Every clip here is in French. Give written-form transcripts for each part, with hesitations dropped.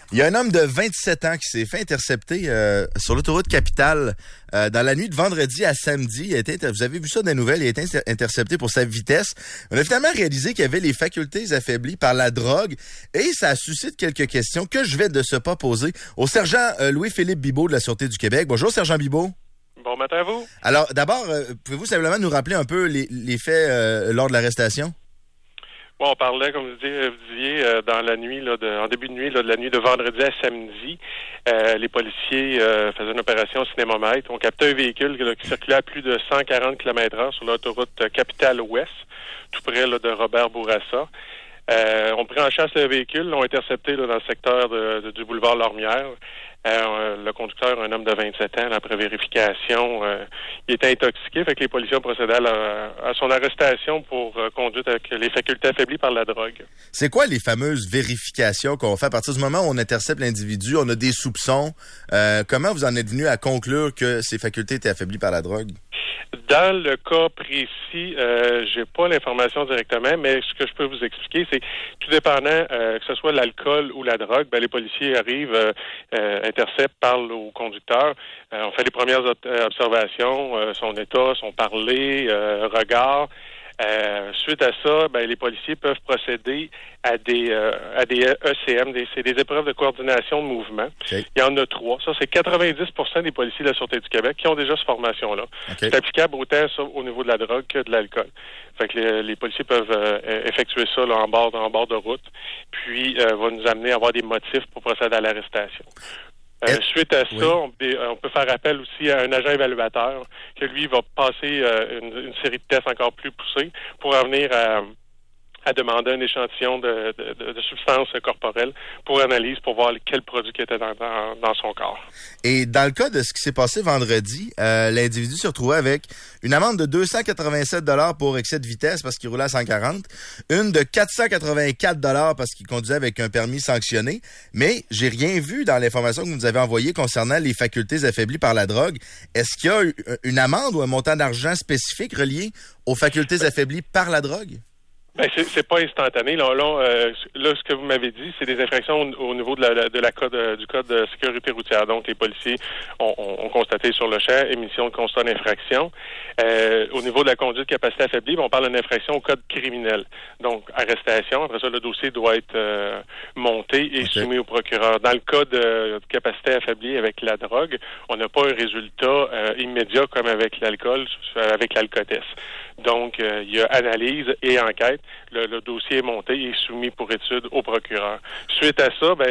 Il y a un homme de 27 ans qui s'est fait intercepter sur l'autoroute Capitale dans la nuit de vendredi à samedi. Vous avez vu ça dans les nouvelles, il a été intercepté pour sa vitesse. On a finalement réalisé qu'il avait les facultés affaiblies par la drogue et ça suscite quelques questions que je vais de ce pas poser au sergent Louis-Philippe Bibeau de la Sûreté du Québec. Bonjour, sergent Bibeau. Bon matin à vous. Alors, d'abord, pouvez-vous simplement nous rappeler un peu les faits lors de l'arrestation? Bon, on parlait, comme vous disiez, dans la nuit, en début de nuit, de la nuit de vendredi à samedi. Les policiers faisaient une opération cinémomètre. On captait un véhicule qui circulait à plus de 140 km/h sur l'autoroute Capitale-Ouest, tout près de Robert Bourassa. On prit en chasse le véhicule, l'ont intercepté dans le secteur du boulevard Lormière. Le conducteur, un homme de 27 ans, après vérification, il était intoxiqué, fait que les policiers ont procédé à son arrestation pour conduite avec les facultés affaiblies par la drogue. C'est quoi les fameuses vérifications qu'on fait à partir du moment où on intercepte l'individu, on a des soupçons? Comment vous en êtes venu à conclure que ses facultés étaient affaiblies par la drogue? Dans le cas précis, j'ai pas l'information directement, mais ce que je peux vous expliquer, c'est tout dépendant, que ce soit l'alcool ou la drogue, les policiers arrivent, interceptent, parlent au conducteur, on fait les premières observations, son état, son parler, regard. Suite à ça, les policiers peuvent procéder à des ECM, c'est des épreuves de coordination de mouvement. Okay. Il y en a 3. Ça, c'est 90% des policiers de la Sûreté du Québec qui ont déjà cette formation-là. Okay. C'est applicable autant ça, au niveau de la drogue que de l'alcool. Fait que les policiers peuvent effectuer ça en bord de route, puis va nous amener à avoir des motifs pour procéder à l'arrestation. Suite à ça, on peut faire appel aussi à un agent évaluateur que lui va passer une série de tests encore plus poussés pour en venir à demander un échantillon de substances corporelles pour analyse, pour voir quel produit qui était dans son corps. Et dans le cas de ce qui s'est passé vendredi, l'individu se retrouvait avec une amende de 287 $ pour excès de vitesse parce qu'il roulait à 140, une de 484 $ parce qu'il conduisait avec un permis sanctionné, mais j'ai rien vu dans l'information que vous nous avez envoyée concernant les facultés affaiblies par la drogue. Est-ce qu'il y a une amende ou un montant d'argent spécifique relié aux facultés affaiblies par la drogue? C'est pas instantané. Là, ce que vous m'avez dit, c'est des infractions au niveau du code de sécurité routière. Donc, les policiers ont constaté sur le champ émission de constat d'infraction. Au niveau de la conduite de capacité affaiblie, on parle d'une infraction au code criminel. Donc, arrestation. Après ça, le dossier doit être monté et soumis au procureur. Dans le cas de capacité affaiblie avec la drogue, on n'a pas un résultat immédiat comme avec l'alcool, avec l'alcotest. Donc, il y a analyse et enquête. Le dossier est monté et soumis pour étude au procureur. Suite à ça,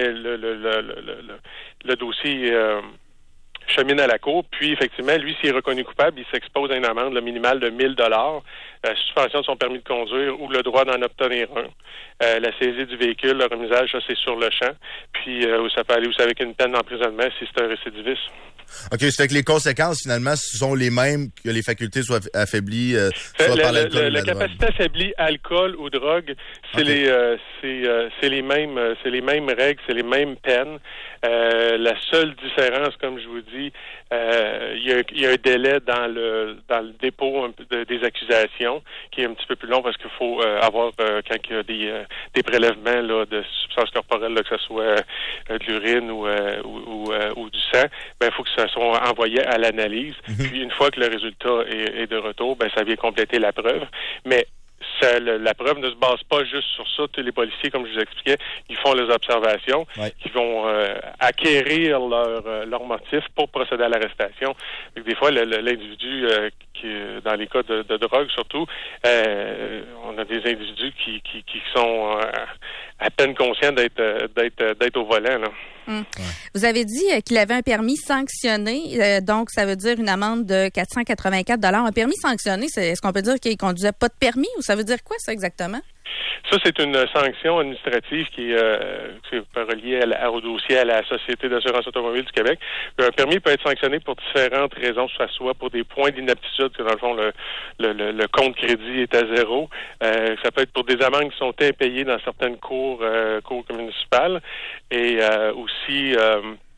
le dossier chemine à la cour. Puis, effectivement, lui, s'il est reconnu coupable, il s'expose à une amende minimale de 1 000 $, suspension de son permis de conduire ou le droit d'en obtenir un. La saisie du véhicule, le remisage, ça, c'est sur le champ. Puis, ça peut aller aussi avec une peine d'emprisonnement si c'est un récidiviste. OK, ça fait que les conséquences, finalement, sont les mêmes que les facultés soient affaiblies, soit par l'alcool ou la capacité affaiblie, alcool ou drogue, c'est les mêmes règles, c'est les mêmes peines. La seule différence, comme je vous dis, il y a un délai dans le dépôt des accusations qui est un petit peu plus long parce qu'il faut avoir quand il y a des prélèvements de substances corporelles, que ce soit de l'urine ou du sang, il faut que ça soit envoyé à l'analyse. Mm-hmm. Puis une fois que le résultat est de retour, ça vient compléter la preuve. Mais la preuve ne se base pas juste sur ça. Tous les policiers, comme je vous expliquais, ils font les observations, qui vont acquérir leur motif pour procéder à l'arrestation. Des fois, l'individu, dans les cas de drogue surtout, on a des individus qui sont à peine conscients d'être au volant, là. Ouais. Vous avez dit qu'il avait un permis sanctionné, donc ça veut dire une amende de 484 $. Un permis sanctionné, est-ce qu'on peut dire qu'il conduisait pas de permis ou ça veut dire quoi ça exactement? Ça, c'est une sanction administrative qui est reliée au dossier à la Société d'assurance automobile du Québec. Un permis peut être sanctionné pour différentes raisons, soit pour des points d'inaptitude, que dans le fond, le compte crédit est à 0. Ça peut être pour des amendes qui sont impayées dans certaines cours municipales et aussi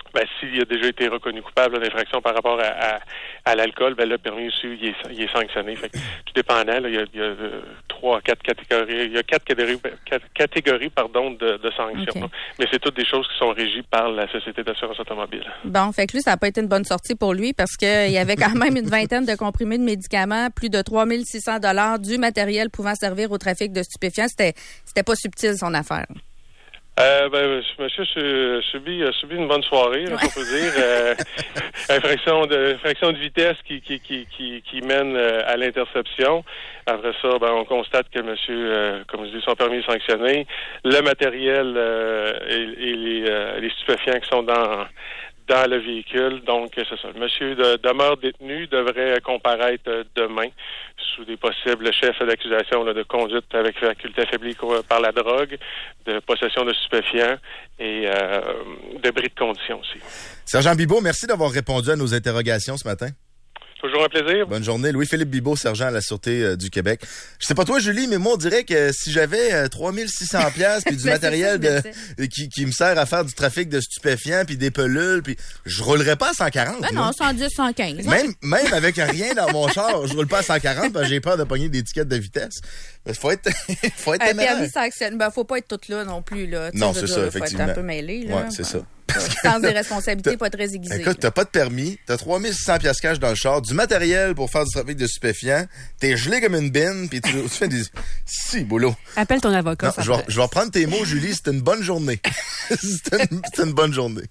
Ben, s'il a déjà été reconnu coupable d'infraction par rapport à l'alcool, ben le permis aussi, il est sanctionné. Fait que, tout dépendant, là, il y a 4 catégories. Il y a 4 catégories de sanctions. Okay. Mais c'est toutes des choses qui sont régies par la Société d'assurance automobile. Bon, fait que lui, ça n'a pas été une bonne sortie pour lui parce qu'il y avait quand même une vingtaine de comprimés de médicaments, plus de 3 600 $, du matériel pouvant servir au trafic de stupéfiants. C'était pas subtil, son affaire. Monsieur a subi une bonne soirée, là, on peut dire. Infraction de vitesse qui mène à l'interception. Après ça, on constate que monsieur, comme je dis, son permis est sanctionné. Le matériel et les stupéfiants qui sont dans le véhicule. Donc, c'est ça. Le monsieur demeure détenu, devrait comparaître demain sous des possibles chefs d'accusation de conduite avec faculté affaiblie par la drogue, de possession de stupéfiants et de bris de condition aussi. Sergent Bibeau, merci d'avoir répondu à nos interrogations ce matin. Toujours un plaisir. Bonne journée. Louis-Philippe Bibeau, sergent à la Sûreté du Québec. Je sais pas toi, Julie, mais moi, on dirait que si j'avais 3600 $ puis du matériel qui me sert à faire du trafic de stupéfiants puis des pelules, puis je roulerais pas à 140. Ben non, 110, 115. Même avec rien dans mon char, je roule pas à 140 parce que j'ai peur de pogner des étiquettes de vitesse. Il faut être téméraire. Permis sanctionné. Faut pas être toute là non plus, là. Non, c'est ça, effectivement. Faut être un peu mêlé, là. Ouais, c'est ça. Sans des responsabilités pas très aiguisées. Écoute, t'as pas de permis, t'as 3600 $ cash dans le char, du matériel pour faire du trafic de stupéfiants, t'es gelé comme une bine, puis tu fais des... Si, boulot. Appelle ton avocat. Non, je vais reprendre tes mots, Julie, c'était une bonne journée. C'était une bonne journée.